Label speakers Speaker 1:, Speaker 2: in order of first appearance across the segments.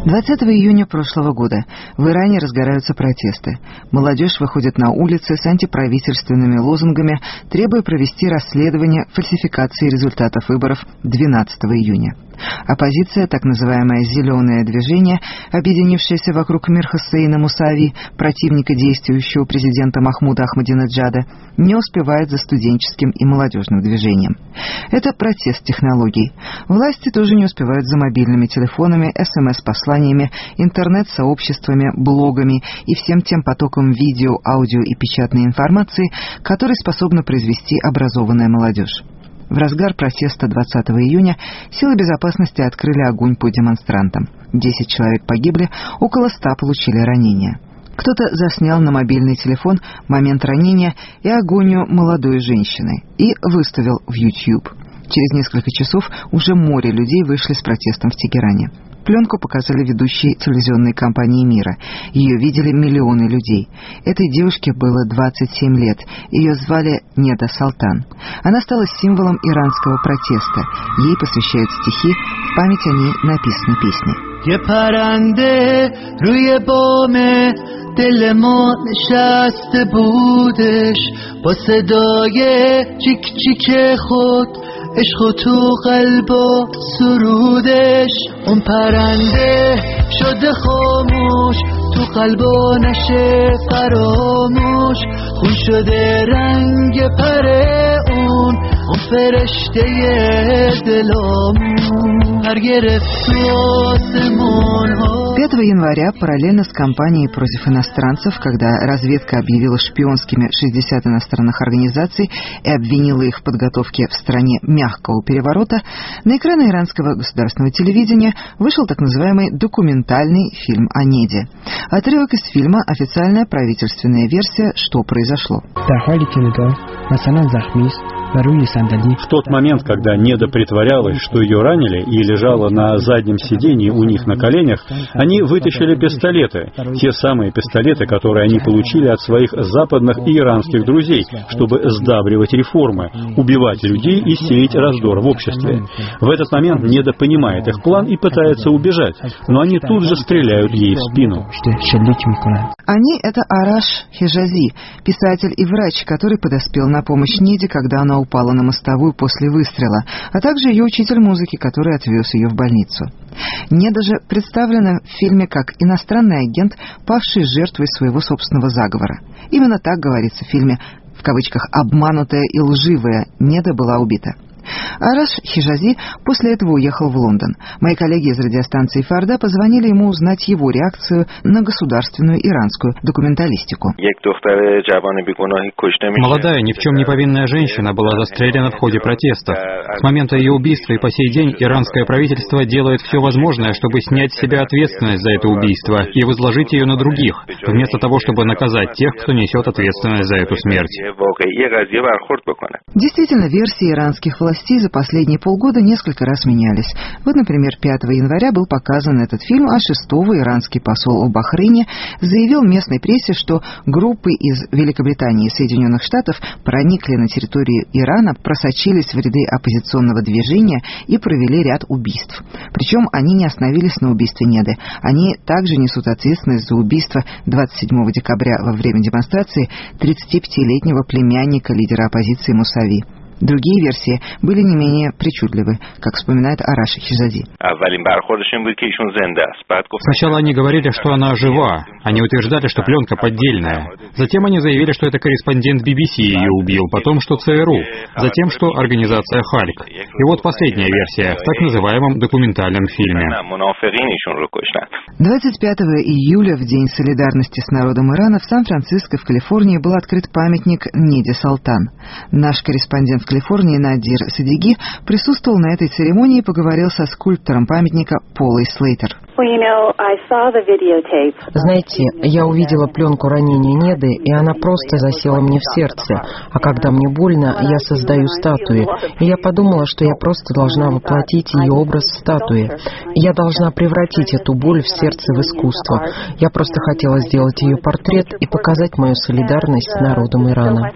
Speaker 1: 20 июня прошлого года в Иране разгораются протесты. Молодежь выходит на улицы с антиправительственными лозунгами, требуя провести расследование фальсификации результатов выборов 12 июня. Оппозиция, так называемое «зеленое движение», объединившееся вокруг Мир Хосейна Мусави, противника действующего президента Махмуда Ахмадинеджада, не успевает за студенческим и молодежным движением. Это протест технологий. Власти тоже не успевают за мобильными телефонами, СМС-посланиями, интернет-сообществами, блогами и всем тем потоком видео, аудио и печатной информации, который способна произвести образованная молодежь. В разгар протеста 20 июня силы безопасности открыли огонь по демонстрантам. 10 человек погибли, около 100 получили ранения. Кто-то заснял на мобильный телефон момент ранения и агонию молодой женщины и выставил в YouTube. Через несколько часов уже море людей вышли с протестом в Тегеране. Пленку показали ведущие телевизионной компании мира. Ее видели миллионы людей. Этой девушке было 27 лет. Ее звали Неда Салтан. Она стала символом иранского протеста. Ей посвящают стихи, в память о ней написаны песни.
Speaker 2: یه پرنده روی بام دل ما نشسته بودش با صدای چیک چیک خود عشق و تو قلب و سرودش اون پرنده شده خاموش تو قلب و نشه فراموش خون شده رنگ پر اون فرشته دلامون هر گرفت
Speaker 1: 5 января, параллельно с кампанией против иностранцев, когда разведка объявила шпионскими 60 иностранных организаций и обвинила их в подготовке в стране мягкого переворота, на экраны иранского государственного телевидения вышел так называемый документальный фильм о Неде. Отрывок из фильма — официальная правительственная версия «Что произошло».
Speaker 3: В тот момент, когда Неда притворялась, что ее ранили, и лежала на заднем сиденье у них на коленях, они вытащили пистолеты, те самые пистолеты, которые они получили от своих западных и иранских друзей, чтобы сдабривать реформы, убивать людей и сеять раздор в обществе. В этот момент Неда понимает их план и пытается убежать, но они тут же стреляют ей в спину.
Speaker 1: Они — это Араш Хижази, писатель и врач, который подоспел на помощь Неде, когда она упала на мостовую после выстрела, а также ее учитель музыки, который отвез ее в больницу. Неда же представлена в фильме как иностранный агент, павший жертвой своего собственного заговора. Именно так говорится в фильме, в кавычках «обманутая и лживая» Неда была убита. Араш Хижази после этого уехал в Лондон. Мои коллеги из радиостанции Фарда позвонили ему узнать его реакцию на государственную иранскую документалистику.
Speaker 4: Молодая, ни в чем не повинная женщина была застрелена в ходе протестов. С момента ее убийства и по сей день иранское правительство делает все возможное, чтобы снять с себя ответственность за это убийство и возложить ее на других, вместо того, чтобы наказать тех, кто несет ответственность за эту смерть.
Speaker 1: Действительно, версии иранских властей за последние полгода несколько раз менялись. Вот, например, 5 января был показан этот фильм, а 6-го иранский посол в Бахрейне заявил местной прессе, что группы из Великобритании и Соединенных Штатов проникли на территорию Ирана, просочились в ряды оппозиционного движения и провели ряд убийств. Причем они не остановились на убийстве Неды. Они также несут ответственность за убийство 27 декабря во время демонстрации 35-летнего племянника лидера оппозиции Мусави. Другие версии были не менее причудливы, как вспоминает Араш Хижази.
Speaker 4: Сначала они говорили, что она жива. Они утверждали, что пленка поддельная. Затем они заявили, что это корреспондент BBC ее убил, потом, что ЦРУ, затем, что организация Хальк. И вот последняя версия в так называемом документальном фильме.
Speaker 1: 25 июля, в День солидарности с народом Ирана, в Сан-Франциско, в Калифорнии, был открыт памятник Неде Салтан. Наш корреспондент в Калифорнии Надир Садиги присутствовал на этой церемонии и поговорил со скульптором памятника Полой Слейтер.
Speaker 5: Знаете, я увидела пленку ранения Неды, и она просто засела мне в сердце. А когда мне больно, я создаю статуи. И я подумала, что я просто должна воплотить ее образ в статуе. Я должна превратить эту боль в сердце в искусство. Я просто хотела сделать ее портрет и показать мою солидарность с народом Ирана.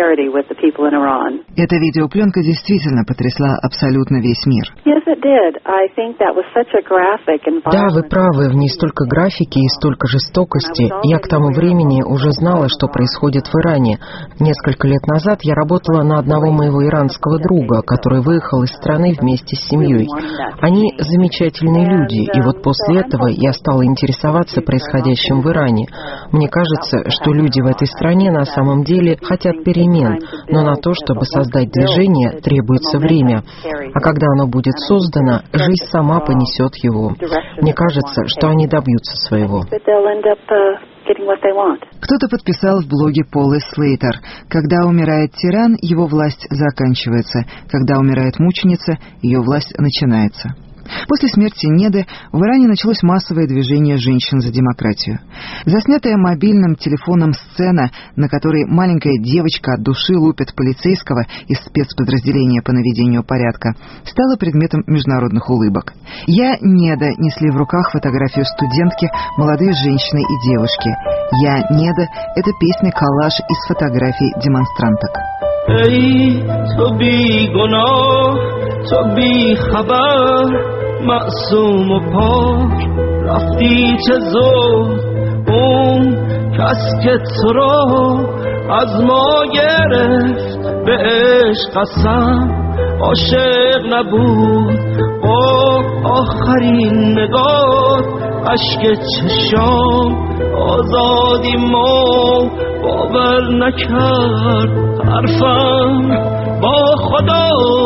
Speaker 1: Эта видеопленка действительно потрясла абсолютно весь мир.
Speaker 5: Да, вы правы, в ней столько графики и столько жестокости. Я к тому времени уже знала, что происходит в Иране. Несколько лет назад я работала на одного моего иранского друга, который выехал из страны вместе с семьей. Они замечательные люди, и вот после этого я стала интересоваться происходящим в Иране. Мне кажется, что люди в этой стране на самом деле хотят перемен, но на то, чтобы создать движение, требуется время. А когда оно будет создано, жизнь сама понесет его. Мне кажется, что они добьются своего.
Speaker 1: Кто-то подписал в блоге Полы Слейтер: «Когда умирает тиран, его власть заканчивается. Когда умирает мученица, ее власть начинается». После смерти Неды в Иране началось массовое движение женщин за демократию. Заснятая мобильным телефоном сцена, на которой маленькая девочка от души лупит полицейского из спецподразделения по наведению порядка, стала предметом международных улыбок. «Я, Неда» несли в руках фотографию студентки, молодые женщины и девушки. «Я, Неда» — это песня-коллаж из фотографий демонстранток.
Speaker 2: ای تو بی گناه تو بی خبر معصوم و پاک رفتی چه زود اون کس که تو را از ما گرفت به عشق قسم عاشق نبود با آخرین نگاه اشک چشام آزادی ما باور نکرد حرفم با خدا.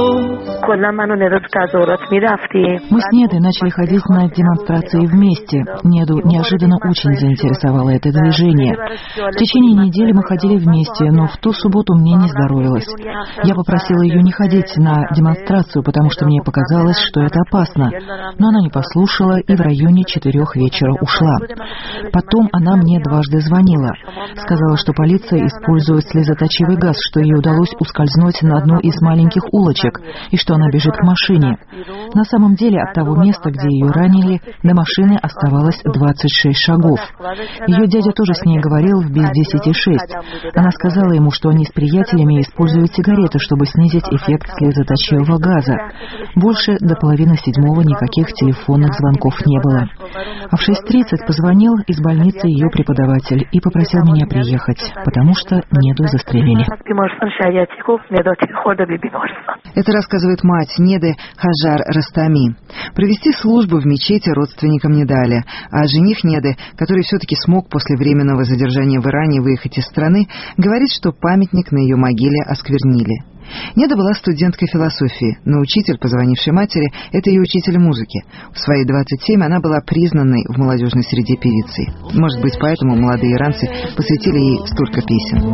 Speaker 6: Мы с Недой начали ходить на демонстрации вместе. Неду неожиданно очень заинтересовало это движение. В течение недели мы ходили вместе, но в ту субботу мне не здоровилось. Я попросила ее не ходить на демонстрацию, потому что мне показалось, что это опасно. Но она не послушала и в районе 4 вечера ушла. Потом она мне дважды звонила. Сказала, что полиция использует слезоточивый газ, что ей удалось ускользнуть на одну из маленьких улочек, и что она бежит к машине. На самом деле от того места, где ее ранили, до машины оставалось 26 шагов. Ее дядя тоже с ней говорил в без 10:06. Она сказала ему, что они с приятелями используют сигареты, чтобы снизить эффект слезоточивого газа. Больше до 6:30 никаких телефонных звонков не было. А в 6:30 позвонил из больницы ее преподаватель и попросил меня приехать, потому что Неду застрелили.
Speaker 1: Это рассказывает мать Неды Хажар Растами. Провести службу в мечети родственникам не дали, а жених Неды, который все-таки смог после временного задержания в Иране выехать из страны, говорит, что памятник на ее могиле осквернили. Неда была студенткой философии, но учитель, позвонивший матери, это ее учитель музыки. В свои 27 она была признанной в молодежной среде певицей. Может быть, поэтому молодые иранцы посвятили ей столько песен.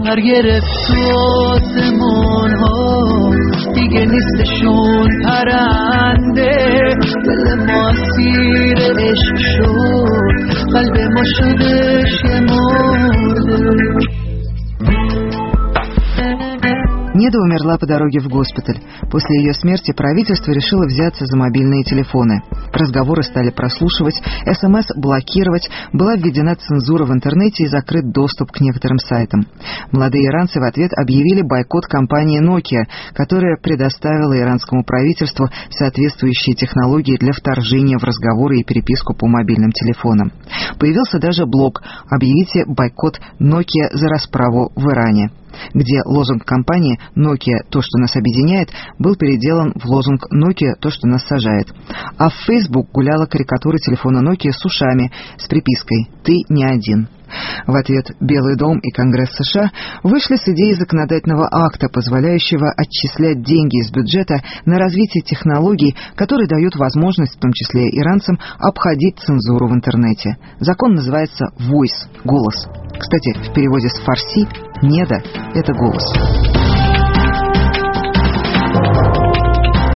Speaker 1: Неда умерла по дороге в госпиталь. После ее смерти правительство решило взяться за мобильные телефоны. Разговоры стали прослушивать, СМС блокировать, была введена цензура в интернете и закрыт доступ к некоторым сайтам. Молодые иранцы в ответ объявили бойкот компании Nokia, которая предоставила иранскому правительству соответствующие технологии для вторжения в разговоры и переписку по мобильным телефонам. Появился даже блог «Объявите бойкот Nokia за расправу в Иране», где лозунг компании «Nokia – то, что нас объединяет», был переделан в лозунг «Nokia – то, что нас сажает». А в Facebook гуляла карикатура телефона Nokia с ушами, с припиской «Ты не один». В ответ Белый дом и Конгресс США вышли с идеей законодательного акта, позволяющего отчислять деньги из бюджета на развитие технологий, которые дают возможность, в том числе иранцам, обходить цензуру в интернете. Закон называется «Voice» — «Голос». Кстати, в переводе с фарси «Неда» — это «голос».